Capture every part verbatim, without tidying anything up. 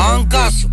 hagan caso.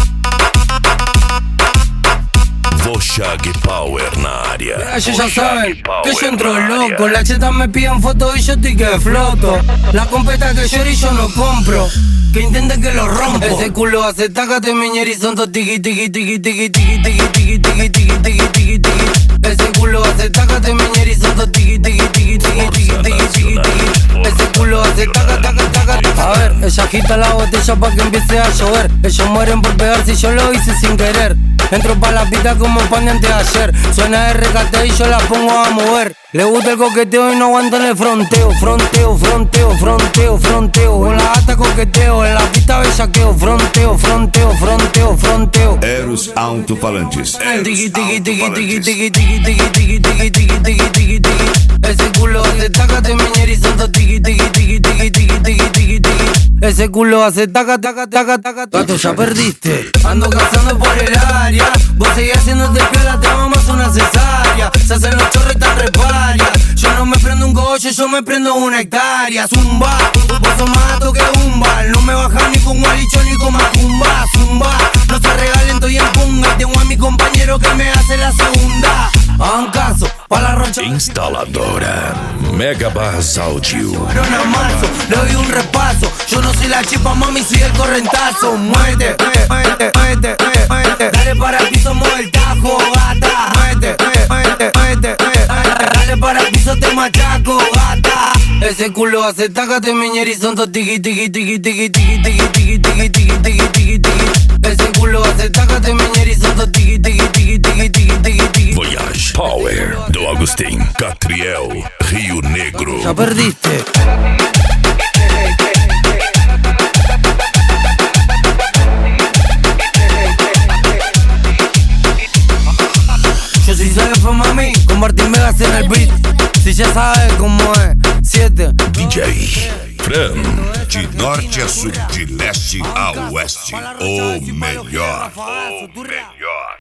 Shaggy Power na área. Ellos ya saben que yo entro loco. Las chetas me piden fotos y yo estoy que floto. La competa que lloro y yo no compro. Que intenten que lo rompo. Ese culo hace tácate miñer y son dos tiki tiki tiki tiki tiki tiki tiki tiki tiki tiki tiki tiki. Ese culo hace tácate miñer y son dos tiki tiki tiki tiki tiki tiki tiki tiki. Ese culo hace taca taca taca taca. A ver, ella agita la botella pa' que empiece a llover. Ellos mueren por pegar si yo lo hice sin querer. Entro pa' la pista como pan de antes de ayer. Suena R K T y yo la pongo a mover. Le gusta el coqueteo y no aguantan el fronteo. Fronteo, fronteo, fronteo, fronteo. Con la gata coqueteo, en la pista bellaqueo. Fronteo, fronteo, fronteo, fronteo. Eros Alto-Falantes. Tiki tiki tiki tiki tiki tiki tiki tiki tiki tiki tiki tiki tiki. Ese culo hace tácate miñer y santo tiki tiki tiki tiki tiki tiki tiki tiki. Ese culo hace taca taca taca taca. Gato, ya perdiste. Ando cazando por el área. Vos seguís haciéndote piola, te vamos a una cesárea. Se hacen los chorros y tan reparia. Yo no me prendo un cogollo, yo me prendo una hectárea. Zumba, vos sos más alto que Umba. No me bajas ni con Gualicho ni con Macumba. Zumba, no se regalen, estoy en punga. Y tengo a mi compañero que me hace la segunda. Hagan caso, pa' la rocha. Instaladora Mega Barras Audio. Corona marzo, le doy un repaso. Yo no soy la chipa, mami, soy el correntazo. Muévete, muévete, muévete, muévete. Dale para el piso, mueve el tajo, gata. Muévete, muévete, muévete, muévete. Dale para el piso, te machaco, gata. Ese culo hace tácate miñer y son dos tiki tiki tiki tiki tiki tiki tiki tiki tiki tiki tiki tiki. Ese culo hace tácate miñer y son dos tiki tiki tiki tiki tiki tiki tiki. Voyage Power do Agustín Catriel, Rio Negro. Ya perdiste. Yo sí soy de mami, con Martín Vegas en el beat. Si ya sabes cómo es, siete. D J Fran. De norte a sul, de leste a oeste, o melhor. O melhor.